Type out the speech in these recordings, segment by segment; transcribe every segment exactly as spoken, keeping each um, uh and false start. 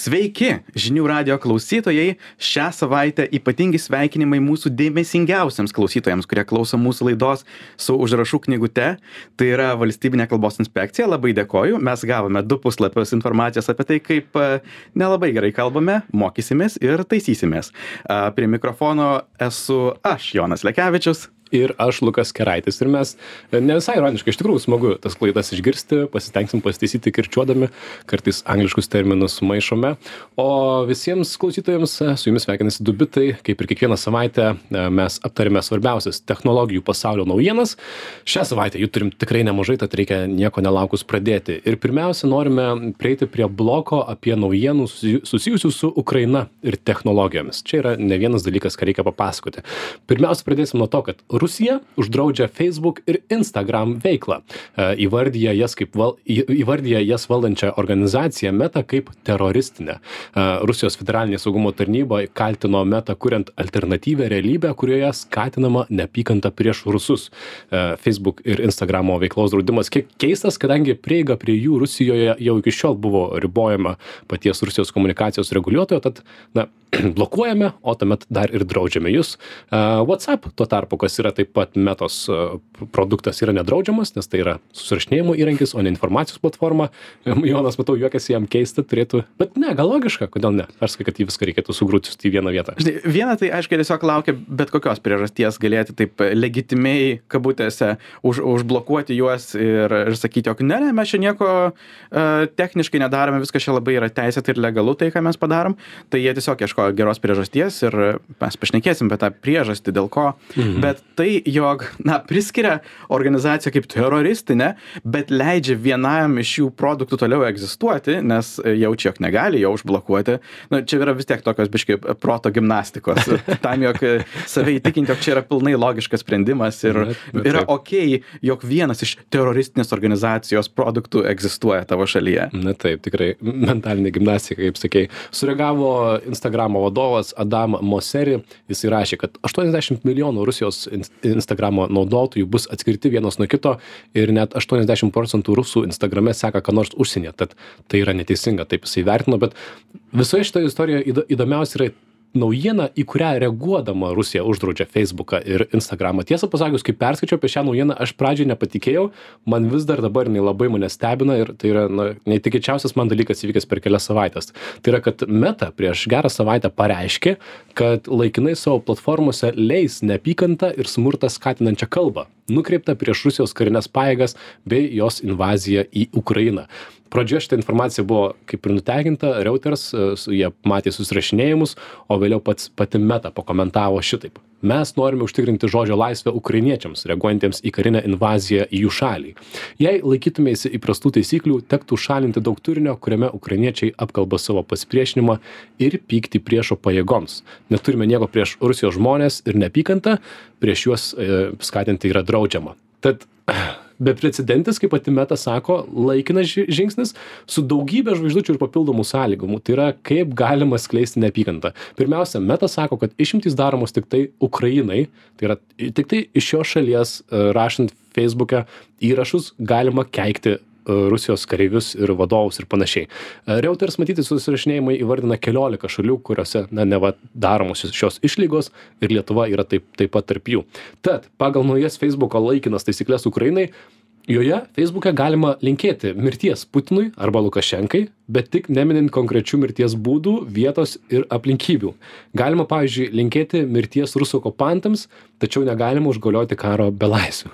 Sveiki, žinių radio klausytojai. Šią savaitę ypatingi sveikinimai mūsų dėmesingiausiams klausytojams, kurie klauso mūsų laidos su užrašų knygute. Tai yra Valstybinė kalbos inspekcija. Labai dėkoju. Mes gavome du puslapius informacijos apie tai, kaip nelabai gerai kalbame, mokysimės ir taisysimės. Prie mikrofono esu aš, Jonas Lekevičius. Ir aš, Lukas Keraitis. Ir mes, ne visai ironiškai, iš tikrųjų smagu tas klaidas išgirsti, pasitengsim pasitaisyti kirčiuodami, kartais angliškus terminus sumaišome. O visiems klausytojams su jumis sveikinasi du bitai, kaip ir kiekvieną savaitę mes aptarėme svarbiausias technologijų pasaulio naujienas. Šią savaitę jų turim tikrai nemažai, tad reikia nieko nelaukus pradėti. Ir pirmiausia, norime prieiti prie bloko apie naujienų susijusių su Ukraina ir technologijomis. Čia yra ne vienas dalykas, ką reikia papasakoti. Pirmiausia, pradėsim nuo to, kad Rusija uždraudžia Facebook ir Instagram veiklą. Įvardyja jas, kaip val, įvardyja jas valdančią organizaciją Meta kaip teroristinę. Rusijos federalinė saugumo tarnyba kaltino Meta kuriant alternatyvę realybę, kurioje skatinama neapykanta prieš rusus. Facebook ir Instagramo veiklos draudimas kiek keistas, kadangi prieiga prie jų Rusijoje jau iki šiol buvo ribojama paties Rusijos komunikacijos reguliuotojo, tad na, blokuojame, o tuomet dar ir draudžiame jūs. WhatsApp tuo tarpu, kas yra taip pat Metos produktas, yra nedraudžiamas, nes tai yra susirašinėjimo įrankis, o ne informacijos platforma. Jonas, matau, juokiasi, jam keista turėtų, bet ne, gal logiška, kodėl ne? Aš sakai, kad jį viską reikėtų sugrūsti į vieną vietą. Žinai, viena tai aišku tiesiog laukia bet kokios priežasties galėti taip legitimiai kabutėse už, užblokuoti juos ir, ir sakyti, jog ne, ne, mes čia nieko uh, techniškai nedarome, viskas čia labai yra teisėta ir legalu tai, ką mes padarom. Tai jie tiesiog ieško geros priežasties ir mes pašnekėsim apie tą priežastį, dėl ko. Mhm. Bet tai, jog, na, priskiria organizaciją kaip teroristinę, bet leidžia vienam iš jų produktų toliau egzistuoti, nes jaučia, jog negali jo užblokuoti. Nu, čia yra vis tiek tokios biškai proto gimnastikos. Tam, jog save įtikinti, jog čia yra pilnai logiškas sprendimas ir bet, bet yra okei, okay, jog vienas iš teroristinės organizacijos produktų egzistuoja tavo šalyje. Na taip, tikrai mentalinė gimnastika, kaip sakei. Sureagavo Instagramo vadovas Adam Mosseri. Jis įrašė, kad aštuoniasdešimt milijonų Rusijos Instagramo naudotojų bus atskirti vienas nuo kito ir net aštuoniasdešimt procentų rusų Instagrame seka ką nors užsienyje. Tad tai yra neteisinga, taip jisai vertino, bet visoje šitoje istorijoje įdomiausia yra naujiena, į kurią reaguodama Rusija uždraudžia Facebooką ir Instagramą. Tiesą pasakius, kai perskaičiau apie šią naujieną, aš pradžiai nepatikėjau, man vis dar dabar jinai labai mane stebina ir tai yra na, neįtikėčiausias man dalykas įvykęs per kelias savaitės. Tai yra, kad Meta prieš gerą savaitę pareiškė, kad laikinai savo platformose leis neapykantą ir smurtą skatinančią kalbą, nukreiptą prieš Rusijos karinės pajėgas bei jos invaziją į Ukrainą. Pradžioje šitą informaciją buvo kaip ir nutekinta, Reuters, jie matė susirašinėjimus, o vėliau pats pati Meta pakomentavo šitaip. Mes norime užtikrinti žodžio laisvę ukrainiečiams, reaguojantiems į karinę invaziją į jų šalį. Jei laikytumėsi įprastų taisyklių, tektų šalinti daug turinio, kuriame ukrainiečiai apkalba savo pasipriešinimą ir pyktį priešo pajėgoms. Neturime nieko prieš Rusijos žmonės ir neapykantą, prieš juos e, skatinti yra draudžiama. Tad beprecedentis, kaip pati Meta sako, laikinas žingsnis su daugybė žvaigždučių ir papildomų sąlygų. Tai yra, kaip galima skleisti neapykantą. Pirmiausia, Meta sako, kad išimtys daromos tik tai Ukrainai, tai yra tik tai iš šios šalies rašant Facebook'e įrašus galima keikti Rusijos kareivius ir vadovus ir panašiai. Reuters matyti susirašinėjimai įvardina keliolika šalių, kuriuose na, neva daromos šios išlygos ir Lietuva yra taip, taip pat tarp jų. Tad pagal naujas Facebook'o laikinas taisyklės Ukrainai, joje Facebook'e galima linkėti mirties Putinui arba Lukašenkai, bet tik neminint konkrečių mirties būdų, vietos ir aplinkybių. Galima, pavyzdžiui, linkėti mirties rusų okupantams, tačiau negalima užgalioti karo belaisvių.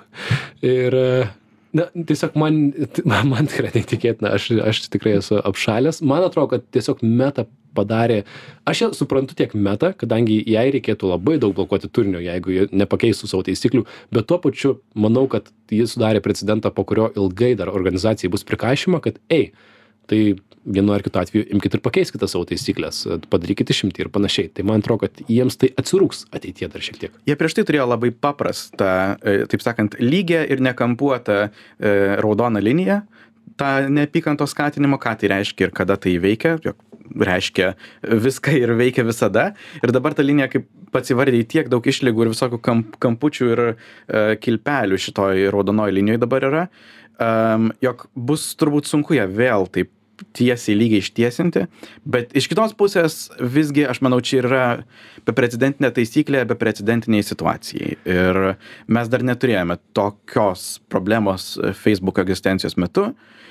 Ir na, tiesiog man, man tikrai netikėtina, aš, aš tikrai esu apšalęs. Man atrodo, kad tiesiog Meta padarė, aš ją suprantu tiek Meta, kadangi jai reikėtų labai daug blokuoti turinio, jeigu jie nepakeistų savo taisyklių, bet tuo pačiu manau, kad jis sudarė precedentą, po kurio ilgai dar organizacijai bus prikaišima, kad ei, tai vienu ar kitu atveju imkite ir pakeiskite savo taisyklės, padarykite išimtį ir panašiai. Tai man atrodo, kad jiems tai atsirūks ateityje dar šiek tiek. Jie prieš tai turėjo labai paprastą, taip sakant, lygią ir nekampuotą e, raudoną liniją, tą neapykantos skatinimo, ką tai reiškia ir kada tai veikia, jog reiškia viską ir veikia visada. Ir dabar ta linija, kaip pats įvardėjai, tiek daug išlygų ir visokių kamp, kampučių ir e, kilpelių šitoj raudonoj linijoje dabar yra, um, jog bus turbūt sunku ją vėl taip tiesiai lygiai ištiesinti, bet iš kitos pusės visgi, aš manau, čia yra beprecedentinė taisyklė beprecedentiniai situacijai. Ir mes dar neturėjome tokios problemos Facebook egzistencijos metu.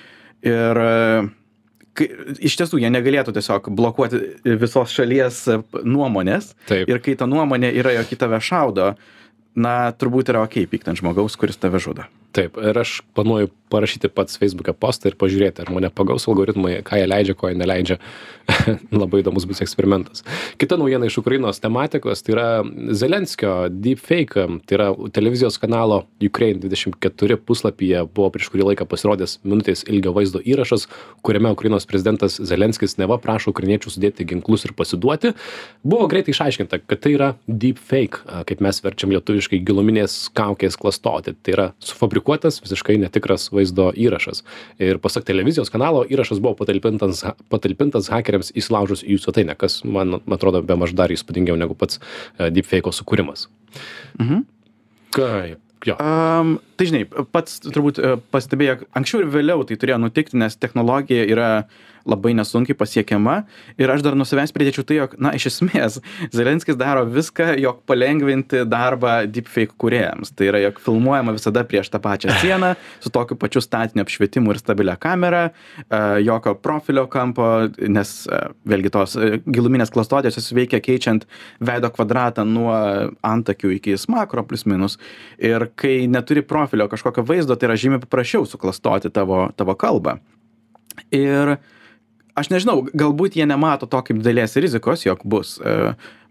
Ir kai, iš tiesų, jie negalėtų tiesiog blokuoti visos šalies nuomonės. Taip. Ir kai ta nuomonė yra, jog į tave šaudo, na, turbūt yra okei pykti ant žmogaus, kuris tave žudo. Taip, ir aš planuoju parašyti pats Facebook'e postą ir pažiūrėti, ar mane pagaus algoritmai, ką jie leidžia, ko jie neleidžia. Labai įdomus bus eksperimentas. Kita naujiena iš Ukrainos tematikos, tai yra Zelenskio deepfake, tai yra televizijos kanalo Ukraine dvidešimt keturi puslapyje buvo prieš kurį laiką pasirodęs minutės ilgio vaizdo įrašas, kuriame Ukrainos prezidentas Zelenskis neva prašo ukrainiečių sudėti ginklus ir pasiduoti. Buvo greitai išaiškinta, kad tai yra deepfake, kaip mes verčiam lietuviškai giluminės kaukės klastoti. Tai yra sufabrikuotas, visiškai netikras vaizdo įrašas. Ir pasak televizijos kanalo, įrašas buvo patalpintas, patalpintas hakeriams įsilaužus į jų svetainę, kas man atrodo bemaž dar įspūdingiau negu pats deepfake'o sukūrimas. Mhm. Kaip? Jo. Um, tai žinai, pats turbūt pastebėjo, anksčiau ir vėliau tai turėjo nutikti, nes technologija yra labai nesunkiai pasiekiama ir aš dar nuo savęs pridėčiau tai, jog, na, iš esmės, Zelenskis daro viską, jog palengvinti darbą deepfake kūrėjams. Tai yra, jog filmuojama visada prieš tą pačią sieną, su tokiu pačiu statiniu apšvietimu ir stabilia kamera, jokio profilio kampo, nes vėlgi tos giluminės klastotės jos veikia keičiant veido kvadratą nuo antakių iki smakro plus minus. Ir kai neturi profilio kažkokio vaizdo, tai yra žymiai paprasčiau suklastoti tavo, tavo kalbą. Ir aš nežinau, galbūt jie nemato to kaip didelės rizikos, jog bus e,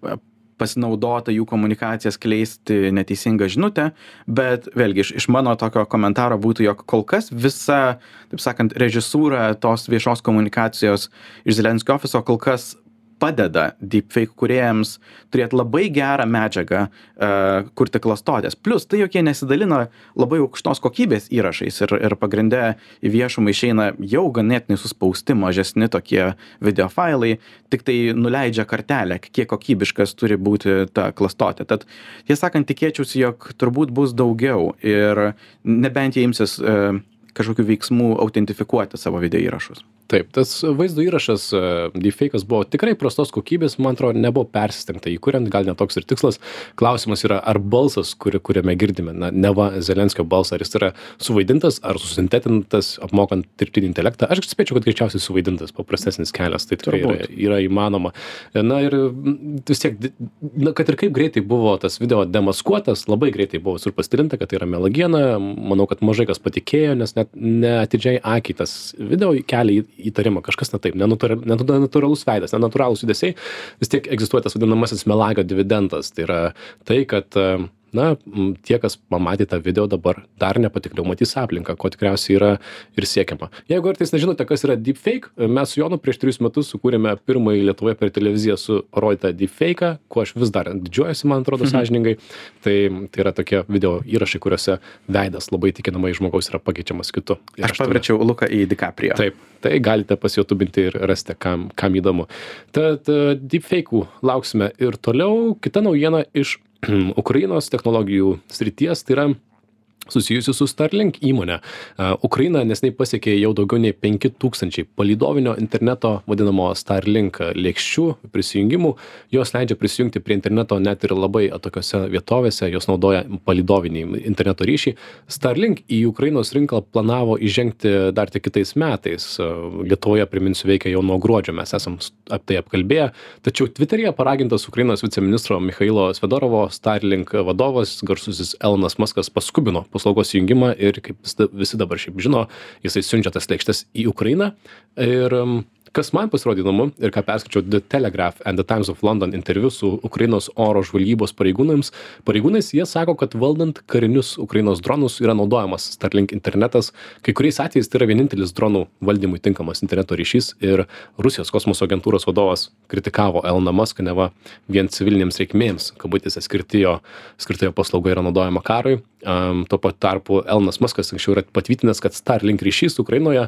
pasinaudota jų komunikacija skleisti neteisingą žinutę, bet vėlgi iš, iš mano tokio komentaro būtų, jog kol kas visa, taip sakant, režisūra tos viešos komunikacijos iš Zelenskio ofiso kol kas padeda deepfake kūrėjams turėti labai gerą medžiagą uh, kurti klastotės. Plus tai, jog jie nesidalina labai aukštos kokybės įrašais ir, ir pagrinde į viešumą išeina jau ganėtinai suspausti mažesni tokie videofailai, tik tai nuleidžia kartelę, kiek kokybiškas turi būti ta klastotė. Tad, tiesą sakant, tikėčiausi, jog turbūt bus daugiau ir nebent jie imsis uh, kažkokių veiksmų autentifikuoti savo video įrašus. Taip, tas vaizdo įrašas, deepfake'as buvo tikrai prastos kokybės, man atrodo, nebuvo persistengta įkuriant, gal netoks ir tikslas. Klausimas yra, ar balsas, kuri, kuriame girdime, na, neva Zelenskio balsą, ar jis yra suvaidintas, ar susintetintas, apmokant dirbtinį intelektą. Aš spėčiau, kad greičiausiai suvaidintas, paprastesnis kelias, tai tikrai yra, yra įmanoma. Na ir vis tiek, na, kad ir kaip greitai buvo tas video demaskuotas, labai greitai buvo surpastilinta, kad tai yra melagiena. Manau, kad mažai kas patikėjo, nes net neatidžiai akiai tas video kelia įtarimą, kažkas ne taip, nenatūralus veidas, nenatūralūs judesiai, vis tiek egzistuoja tas vadinamasis melagio dividendas. Tai yra tai, kad na, tie, kas pamatė tą video dabar, dar nepatikliau matys aplinką, ko tikriausiai yra ir siekiama. Jeigu artais nežinote, kas yra deepfake, mes su Jonu prieš trijus metus sukūrėme pirmąjį Lietuvoje per televiziją su parodytą deepfake'ą, kuo aš vis dar didžiuojuosi, man atrodo, sąžiningai. Tai, tai yra tokie video įrašai, kuriuose veidas labai tikinamai žmogaus yra pakeičiamas kitu. Aš paverčiau Luką į DiCaprio. Taip, tai galite pasijutubinti ir rasite, kam, kam įdomu. Tad deepfake'ų lauksime ir toliau. Kita naujiena iš Ukrainos technologijų srities, tai yra susijusi su Starlink įmonė. Uh, Ukraina nesnei pasiekė jau daugiau nei penki tūkstančiai palydovinio interneto vadinamo Starlink lėkščių prisijungimų. Jos leidžia prisijungti prie interneto net ir labai atokiose vietovėse, jos naudoja palydovinį interneto ryšį. Starlink į Ukrainos rinką planavo įžengti dar tik kitais metais. Uh, Lietuvoje, priminsiu, veikia jau nuo gruodžio, mes esam apie tai apkalbėję. Tačiau Twitteryje paragintas Ukrainos viceministro Michailo Svedorovo Starlink vadovas, garsusis Elonas Muskas, paskubino paslaugos įjungimą ir, kaip visi dabar šiaip žino, jisai siunčia tas lėkštes į Ukrainą. Ir kas man pasirodė įdomu ir ką perskaičiau The Telegraph and the Times of London interviu su Ukrainos oro žvalgybos pareigūnais, pareigūnais jie sako, kad valdant karinius Ukrainos dronus yra naudojamas Starlink internetas. Kai kuriais atvejais tai yra vienintelis dronų valdymui tinkamas interneto ryšys ir Rusijos kosmoso agentūros vadovas kritikavo Eloną Muską, neva vien civilinėms reikmėms, kabutėse skirtijo, skirtijo paslauga yra naudojama karui. Um, tuo pat tarpu Elonas Muskas anksčiau yra patvirtinęs, kad Starlink ryšys Ukrainoje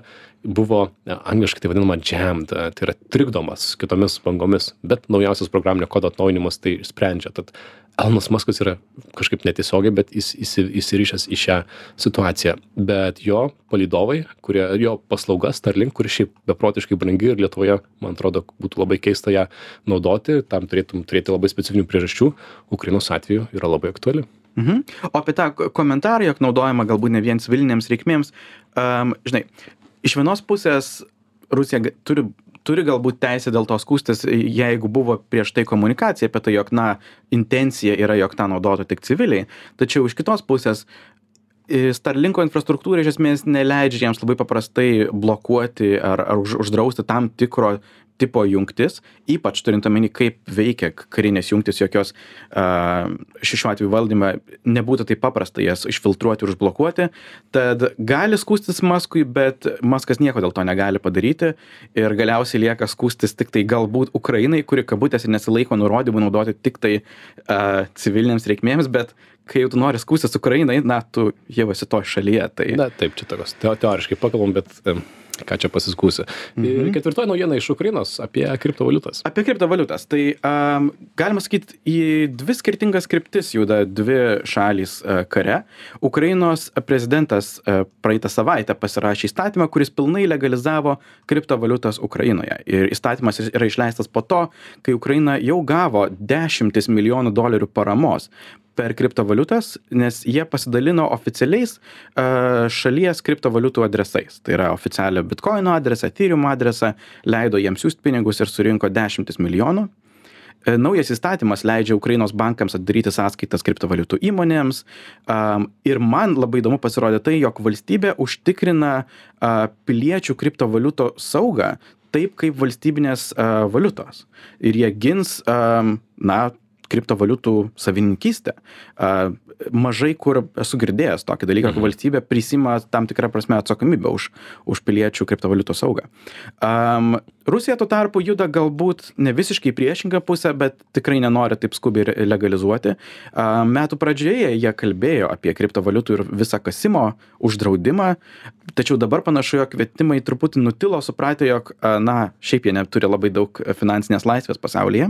buvo angliškai tai vadinama jammed, tai yra trikdomas kitomis bangomis, bet naujausias programinio kodo atnaujinimas tai sprendžia. Tad Elonas Muskas yra kažkaip netiesiogiai, bet jis įsirišęs į šią situaciją. Bet jo palydovai, kurie, jo paslauga Starlink, kuri šiaip beprotiškai brangi ir Lietuvoje, man atrodo, būtų labai keista ją naudoti, tam turėtum turėti labai specifinių priežasčių, Ukrainos atveju yra labai aktuali. Mhm. O apie tą komentarą, jog naudojama galbūt ne vien civilinėms reikmėms, um, žinai, iš vienos pusės Rusija turi turi galbūt teisę dėl to skųstis, jeigu buvo prieš tai komunikacija apie tai, jog, na, intencija yra, jog tą naudotų tik civiliai. Tačiau iš kitos pusės Starlinko infrastruktūra iš esmės neleidžia jiems labai paprastai blokuoti ar, ar už, uždrausti tam tikro tipo jungtis, ypač turint omeny, kaip veikia karinės jungtis, jokios uh, šiuo atveju valdyme nebūtų taip paprasta jas išfiltruoti ir užblokuoti. Tad gali skųstis Maskui, bet Maskas nieko dėl to negali padaryti ir galiausiai lieka skųstis tik tai galbūt Ukrainai, kuri kabutėse nesilaiko nurodymų naudoti tik tai uh, civilinėms reikmėms, bet kai jau tu nori skųstis Ukrainai, na, tu jau esi to šalyje. Tai... Na, taip, čia tokios teoriškai pakalbam, bet um, ką čia pasiskūsi. Mhm. Ir ketvirtoji naujiena iš Ukrainos apie kriptovaliutas. Apie kriptovaliutas. Tai um, galima sakyti, į dvi skirtingas kryptis juda dvi šalys uh, kare. Ukrainos prezidentas uh, praeitą savaitę pasirašė įstatymą, kuris pilnai legalizavo kriptovaliutas Ukrainoje. Ir įstatymas yra išleistas po to, kai Ukraina jau gavo dešimtis milijonų dolerių paramos per kriptovaliutas, nes jie pasidalino oficialiais uh, šalies kriptovaliutų adresais. Tai yra oficialią Bitcoino adresą, Ethereum adresą, leido jiems siųsti pinigus ir surinko dešimtis milijonų. Uh, naujas įstatymas leidžia Ukrainos bankams atidaryti sąskaitas kriptovaliutų įmonėms. Um, ir man labai įdomu pasirodė tai, jog valstybė užtikrina uh, piliečių kriptovaliutų saugą taip kaip valstybinės uh, valiutos. Ir jie gins, um, na, kriptovaliutų savininkystę. Mažai kur esu girdėjęs tokį dalyką, kad valstybė prisima tam tikrą prasme atsakomybę už, už piliečių kriptovaliutų saugą. Um, Rusija tuo tarpu juda galbūt ne visiškai priešingą pusę, bet tikrai nenori taip skubiai legalizuoti. Um, metų pradžioje jie kalbėjo apie kriptovaliutų ir visą kasimo uždraudimą, tačiau dabar panašu, jog kvietimai truputį nutilo, supratė, jog, na, šiaip jie neturi labai daug finansinės laisvės pasaulyje.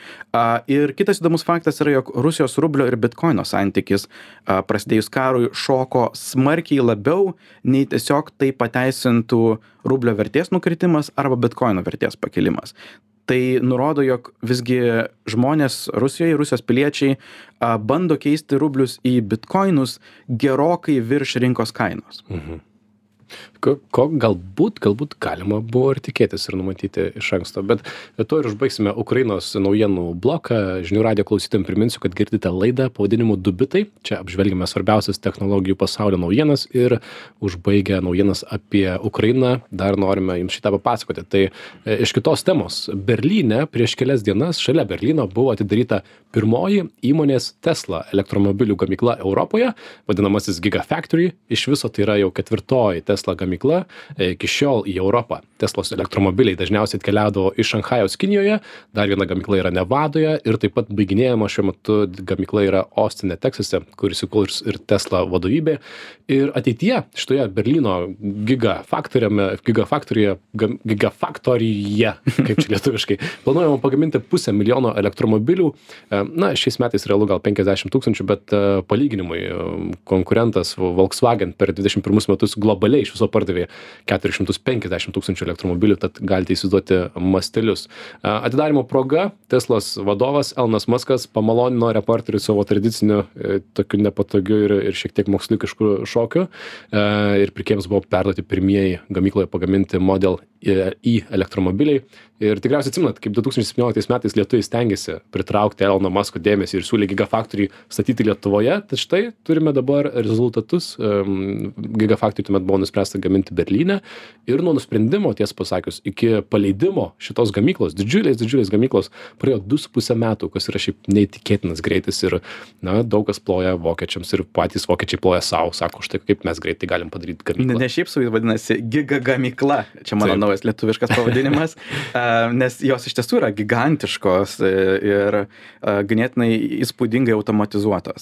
Uh, ir kitas įdomus faktas yra, jog Rusijos rublio ir Bitcoino santykis uh, prasidėjus karui šoko smarkiai labiau, nei tiesiog tai pateisintų rublio vertės nukritimas arba Bitcoino vertės pakilimas. Tai nurodo, jog visgi žmonės Rusijoje, Rusijos piliečiai uh, bando keisti rublius į Bitcoinus gerokai virš rinkos kainos. Mhm. Ko, ko galbūt, galbūt galima buvo ir tikėtis ir numatyti iš anksto, bet to ir užbaigsime Ukrainos naujienų bloką. Žinių radijo klausytojams priminsiu, kad girdite laidą pavadinimu Du bitai. Čia apžvelgime svarbiausias technologijų pasaulio naujienas ir užbaigę naujienas apie Ukrainą dar norime jums šitą papasakoti. Tai iš kitos temos. Berlyne prieš kelias dienas šalia Berlyno buvo atidaryta pirmoji įmonės Tesla elektromobilių gamykla Europoje, vadinamasis Gigafactory. Iš viso tai yra jau ketvirtoji Tesla gamykla iki šiol į Europą. Teslos elektromobiliai dažniausiai atkeliaudavo iš Šanchajaus Kinijoje, dar viena gamykla yra Nevadoje ir taip pat baiginėjama šiuo metu gamykla yra Ostine, Teksase, kur įsikurs ir Tesla vadovybė. Ir ateityje šitoje Berlyno Gigafactoryje, Gigafactoryje, Gigafactoryje, kaip čia lietuviškai, planuojama pagaminti pusę milijono elektromobilių. Na, šiais metais realu gal penkiasdešimt tūkstančių, bet palyginimui konkurentas Volkswagen per dvidešimt pirmus metus globaliai iš viso pardavė keturis šimtus penkiasdešimt tūkstančių elektromobilių, tad galite įsivaizduoti mastelius. Atidarymo proga Teslos vadovas Elonas Muskas pamalonino reporterių savo tradiciniu, tokiu nepatogiu ir, ir šiek tiek moksliukišku šokiu. Ir pirkėjams buvo perduoti pirmieji gamykloje pagaminti Model E elektromobiliai. Ir tikriausiai atsimenat, kaip du tūkstančiai septynioliktais metais lietuviai stengiasi pritraukti Elono Musko dėmesį ir siūlė Gigafactory statyti Lietuvoje. Tad štai turime dabar rezultatus. Gigafactory tuomet buvo nuspręsta gaminti Berlyne. Ir nuo nusprendimo, tiesą pasakius, iki paleidimo šitos gamyklos, didžiulės, didžiulės gamyklos, praėjo du su pusę metų, kas yra šiaip neįtikėtinas greitis. Ir na, daug kas ploja vokiečiams ir patys vokiečiai ploja savo, sako, štai kaip mes greitai galim padaryti gamyklą. Ne, ne šiaip su jais vadinasi Giga gamykla. Čia mano Taip. naujas lietuviškas pavadinimas. Nes jos iš tiesų yra gigantiškos ir ganėtinai įspūdingai automatizuotos.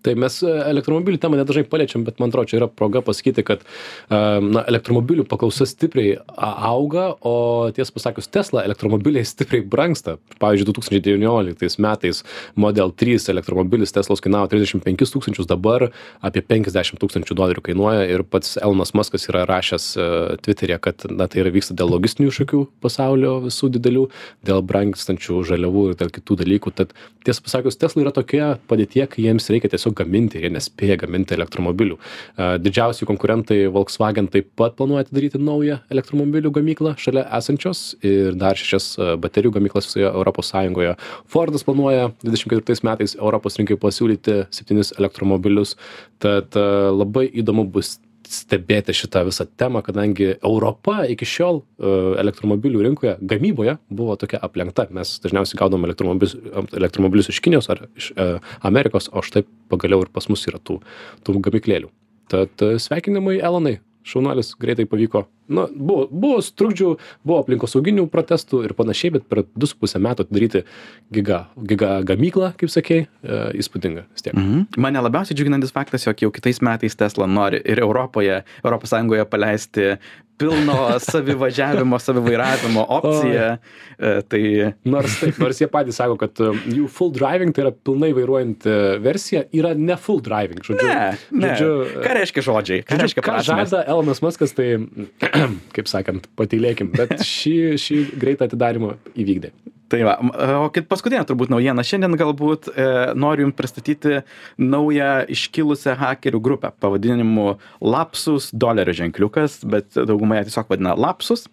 Tai mes elektromobilių temą nedažnai paliečiam, bet man atrodo, čia yra proga pasakyti, kad na, elektromobilių paklausa stipriai auga, o tiesą pasakius, Tesla elektromobiliai stipriai brangsta. Pavyzdžiui, du tūkstančiai devynioliktais metais Model trys elektromobilis Teslos kainavo trisdešimt penkis tūkstančius, dabar apie penkiasdešimt tūkstančių dolerių kainuoja ir pats Elonas Muskas yra rašęs Twitter'e, kad na, tai yra vyksta dėl logistinių iššūkių pasaulio visų didelių, dėl brangstančių žaliavų ir dėl kitų dalykų. Tad tiesą pasakius, Tesla yra tokia padėtie, kai jiems reikia tiesiog gaminti, jie nespėja gaminti elektromobilių. Didžiausi konkurentai Volkswagen taip pat planuoja atidaryti naują elektromobilių gamyklą šalia esančios ir dar šešias baterijų gamyklas visoje Europos Sąjungoje. Fordas planuoja dvidešimt ketvirtais metais Europos rinkai pasiūlyti septynis elektromobilius, tad labai įdomu bus stebėti šitą visą temą, kadangi Europa iki šiol elektromobilių rinkoje, gamyboje buvo tokia aplenkta. Mes dažniausiai gaudom elektromobilius, elektromobilius iš Kinijos ar iš Amerikos, o štai pagaliau ir pas mus yra tų, tų gamyklėlių. Tad sveikinimai, Elonai, šaunuolis, greitai pavyko. Na, buvo, buvo trukdžių, buvo aplinkosauginių protestų ir panašiai, bet per du su pusę metų atidaryti giga, giga gamyklą, kaip sakei, e, įspūdinga vis tiek. Mhm. Mane labiausiai džiuginantis faktas, jog jau kitais metais Tesla nori ir Europoje, Europos Sąjungoje paleisti pilno savivažiavimo, savivairavimo opciją. E, tai... Nors taip, nors jie patys sako, kad jų full driving, tai yra pilnai vairuojanti versija, yra ne full driving. Žodžiu, ne, ne. Žodžiu, ką reiškia žodžiai? Ką žodžiu, reiškia ką prasmės? žada Elonas Muskas, tai kaip sakant, patylėkim, bet šį, šį greitą atidarimą įvykdė. Tai va, o kit paskutinė turbūt naujiena. Šiandien galbūt e, noriu jums pristatyti naują iškilusią hakerių grupę pavadinimu Lapsus dolerio ženkliukas, bet daugumai ją tiesiog vadina Lapsus.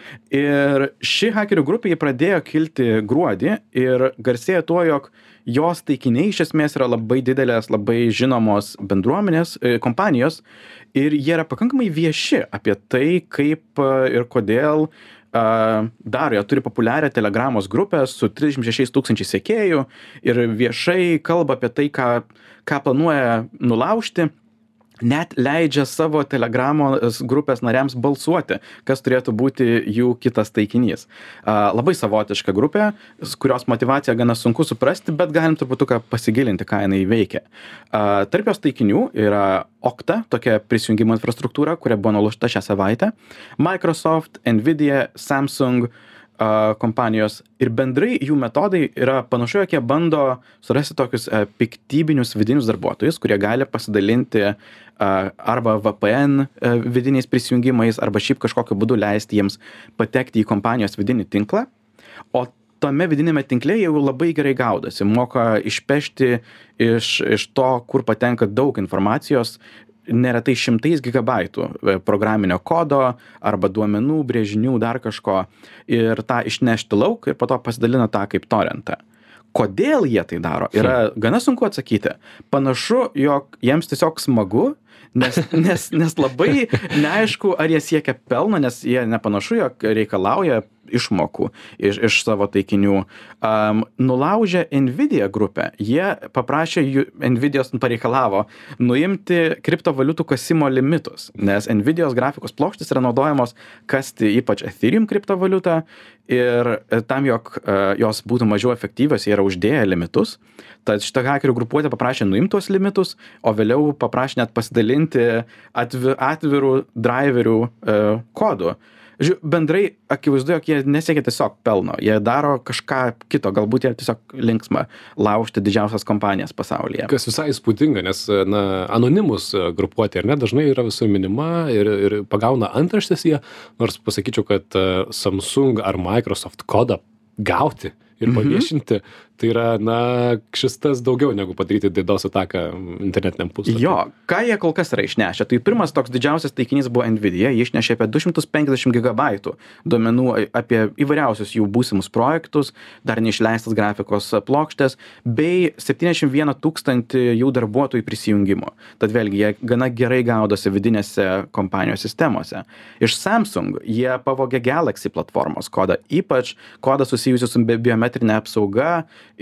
Ir ši hakerių grupė jį pradėjo kilti gruodį ir garsėja tuo, jog jos taikiniai iš esmės yra labai didelės, labai žinomos bendruomenės, e, kompanijos ir jie yra pakankamai vieši apie tai, kaip ir kodėl Uh, daro, jie turi populiarią Telegramos grupę su trisdešimt šešiais tūkstančiais sekėjų ir viešai kalba apie tai, ką, ką planuoja nulaužti, net leidžia savo Telegramos grupės nariams balsuoti, kas turėtų būti jų kitas taikinys. Uh, labai savotiška grupė, kurios motyvaciją gana sunku suprasti, bet galim truputuką pasigilinti, ką jinai veikia. Uh, tarp jos taikinių yra Okta, tokia prisijungimo infrastruktūra, kuria buvo nulaužta šią savaitę, Microsoft, Nvidia, Samsung uh, kompanijos ir bendrai jų metodai yra panašu, jog jie bando surasti tokius uh, piktybinius vidinius darbuotojus, kurie gali pasidalinti uh, arba V P N uh, vidiniais prisijungimais, arba šiaip kažkokiu būdu leisti jiems patekti į kompanijos vidinį tinklą, o tame vidinėme tinkle jau labai gerai gaudosi, moka išpešti iš, iš to, kur patenka daug informacijos, neretai šimtais gigabaitų programinio kodo arba duomenų, brėžinių, dar kažko ir tą išnešti lauk ir po to pasidalina tą kaip torrentą. Kodėl jie tai daro? Yra gana sunku atsakyti. Panašu, jog jiems tiesiog smagu, nes, nes, nes labai neaišku, ar jie siekia pelno, nes jie nepanašu, jog reikalauja išmokų iš, iš savo taikinių. Um, nulaužė Nvidia grupę. Jie paprašė, jų, Nvidios pareikalavo nuimti kriptovaliutų kasimo limitus, nes Nvidios grafikos plokštės yra naudojamos kasti ypač Ethereum kriptovaliutą ir tam, jog uh, jos būtų mažiau efektyvios, jie yra uždėję limitus. Tad šitą hakerių grupuotę paprašė nuimti tuos limitus, o vėliau paprašė net pasidalinti atvi, atvirų driverių uh, kodų. Žiūrėjau, bendrai akivaizdu, jog jie nesiekia tiesiog pelno, jie daro kažką kito, galbūt jie tiesiog linksma laužti didžiausias kompanijas pasaulyje. Kas visai įspūdinga, nes na, anonimus grupuotė, ar ne, dažnai yra visur minima ir, ir pagauna antraštės jie, nors pasakyčiau, kad Samsung ar Microsoft kodą gauti ir paviešinti, mhm. tai yra, na, šis tas daugiau negu padaryti DDoS ataką internetiniam puslapį. Jo, ką jie kol kas yra išnešę? Tai pirmas toks didžiausias taikinys buvo Nvidia, jie išnešė apie du šimtus penkiasdešimt gigabaitų duomenų apie įvairiausius jų būsimus projektus, dar neišleistas grafikos plokštės, bei septyniasdešimt vieną tūkstantį jų darbuotojų prisijungimo. Tad vėlgi, jie gana gerai gaudosi vidinėse kompanijos sistemose. Iš Samsung jie pavogė Galaxy platformos kodą, ypač kodą susijusiu su biometrinė apsauga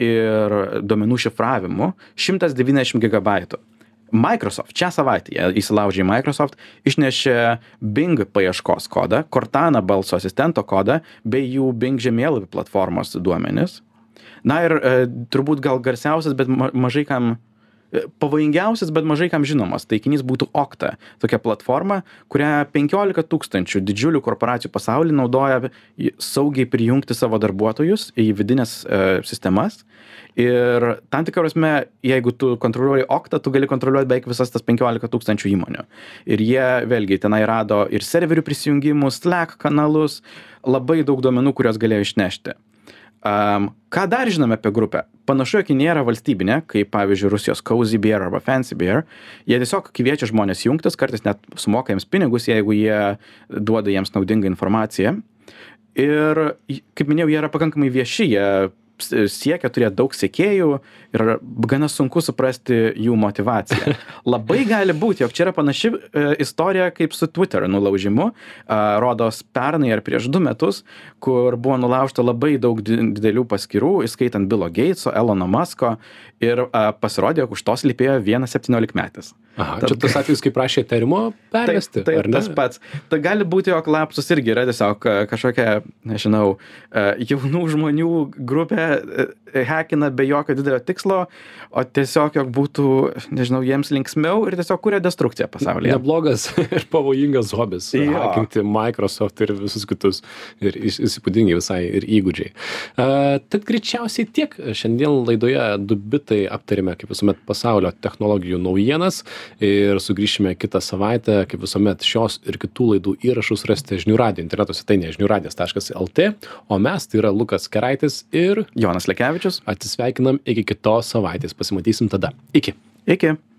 ir duomenų šifravimu, šimtas devyniasdešimt gigabaitų. Microsoft šią savaitę jie įsilaužė į Microsoft, išnešė Bing paieškos kodą, Cortana balso asistento kodą, bei jų Bing žemėlapių platformos duomenis. Na ir e, turbūt gal garsiausias, bet ma mažai kam pavojingiausias, bet mažai kam žinomas taikinys būtų Okta. Tokia platforma, kurią penkiolika tūkstančių didžiulių korporacijų pasaulyje naudoja saugiai prijungti savo darbuotojus į vidinės e, sistemas. Ir tam tikrą prasme, jeigu tu kontroliuoji Okta, tu gali kontroliuoti beveik visas tas penkiolika tūkstančių įmonių. Ir jie vėlgi tenai rado ir serverių prisijungimus, Slack kanalus, labai daug duomenų, kurios galėjo išnešti. Um, ką dar žinome apie grupę? Panašu, jog ji nėra valstybinė, kaip pavyzdžiui Rusijos Cozy Bear arba Fancy Bear. Jie tiesiog kviečia žmonės jungtis, kartais net sumoka jiems pinigus, jeigu jie duoda jiems naudingą informaciją. Ir, kaip minėjau, jie yra pakankamai vieši, jie siekia turėti daug sekėjų ir gana sunku suprasti jų motivaciją. Labai gali būti, jog čia yra panaši e, istorija kaip su Twitter nulaužimu, e, rodos pernai ar prieš du metus, kur buvo nulaužta labai daug didelių paskyrų, įskaitant Billo Gateso, Elono Musko, ir e, pasirodė, jog už to slypėjo vienas septyniolikmetis. Aha, Tad, čia tas atvejis, kaip prašė Ethereum'o pervesti, tai, tai, ar ne? Tas pats. Tai gali būti, jog lapsus irgi yra tiesiog kažkokia, nežinau, jaunų žmonių grupė hekina be jokio didelio tikslo, o tiesiog, jog būtų, nežinau, jiems linksmiau ir tiesiog kuria destrukciją pasaulyje. Neblogas ir pavojingas hobis. Hakinti Microsoft ir visus kitus. Ir įspūdingi visai ir įgūdžiai. Uh, tad greičiausiai tiek. Šiandien laidoje du bitai aptarėme, kaip visuomet, pasaulio technologijų naujienas. Ir sugrįšime kitą savaitę, kaip visuomet, šios ir kitų laidų įrašus rasite žinių radijo interneto svetainėje žinių radijas taškas lt, o mes, tai yra Lukas Keraitis ir Jonas Lekevičius. Atsisveikinam iki kitos savaitės. Pasimatysim tada. Iki. Iki.